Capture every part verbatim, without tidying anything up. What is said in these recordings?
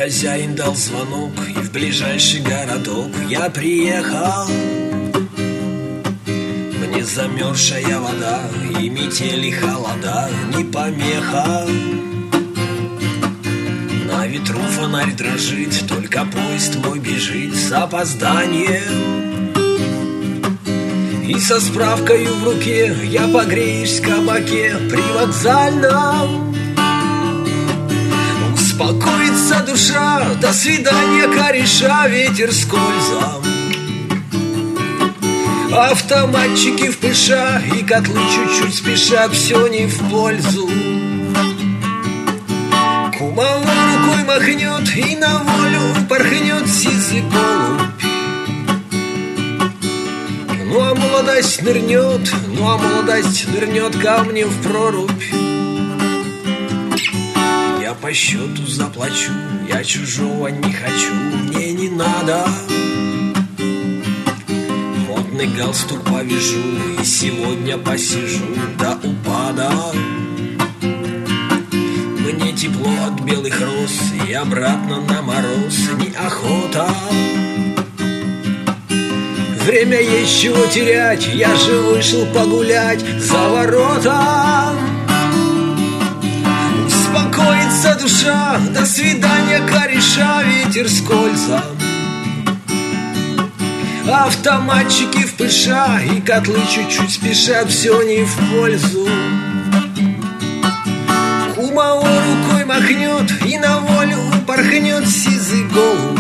хозяин дал звонок, и в ближайший городок я приехал. Мне замерзшая вода и метели холода не помеха. На ветру фонарь дрожит, только поезд мой бежит с опозданием. И со справкою в руке я погреюсь в кабаке привокзальном. Успокоится душа, до свидания, кореша, ветер скользом. Автоматчики в пыша и котлы чуть-чуть спешат, все не в пользу. Кумовой рукой махнет и на волю порхнет сизый голубь. Ну а молодость нырнет, ну а молодость нырнет камнем в прорубь. Я по счету заплачу, я чужого не хочу, мне не надо. Модный галстук повяжу и сегодня посижу до упада. Мне тепло от белых роз и обратно на мороз неохота. Время есть чего терять, я же вышел погулять за ворота. Успокоится душа, до свидания, кореша, ветер скользом. Автоматчики в пыша и котлы чуть-чуть спешат, все не в пользу. Кумовой рукой махнет и на волю порхнет сизый голубь.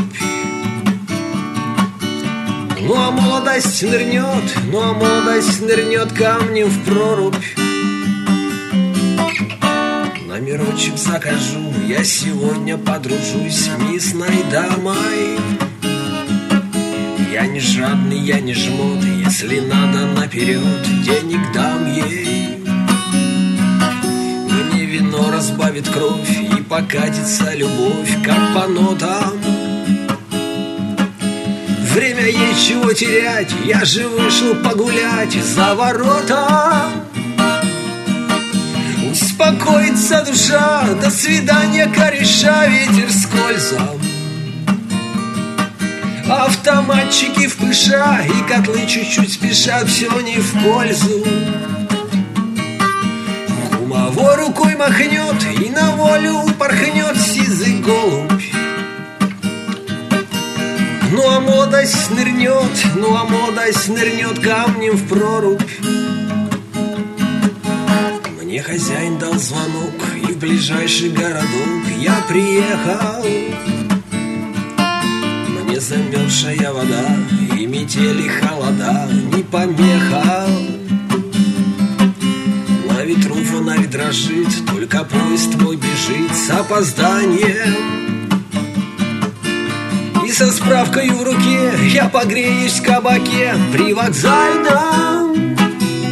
Ну а молодость нырнет, ну а молодость нырнет камнем в прорубь. Номерочек закажу, я сегодня подружусь с местной дамой. Я не жадный, я не жмот, если надо наперед, денег дам ей. Мне вино разбавит кровь и покатится любовь, как по нотам. Время есть чего терять, я же вышел погулять за ворота. Успокоится душа, до свидания, кореша, ветер скользом. Автоматчики в пыша и котлы чуть-чуть спешат, все не в пользу. Кумовой рукой махнет и на волю порхнет сизый голубь. Ну а молодость нырнет, ну а молодость нырнет камнем в прорубь. Мне хозяин дал звонок, и в ближайший городок я приехал. Мне замерзшая вода и метели холода не помеха. На ветру фонарь дрожит, только поезд мой бежит с опозданием. И со справкой в руке я погреюсь в кабаке привокзальном.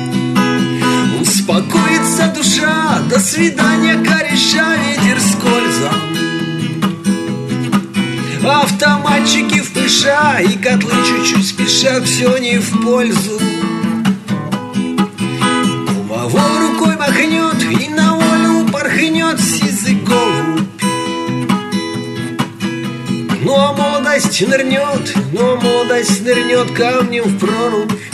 Успокоится душа, до свидания, кореша, ветер скользом. Автоматчики в пыша и котлы чуть-чуть спешат, все не в пользу. Кумовой рукой махнет и на волю порхнет сизый голубь. Ну а молодость нырнет, ну а молодость нырнет камнем в прорубь.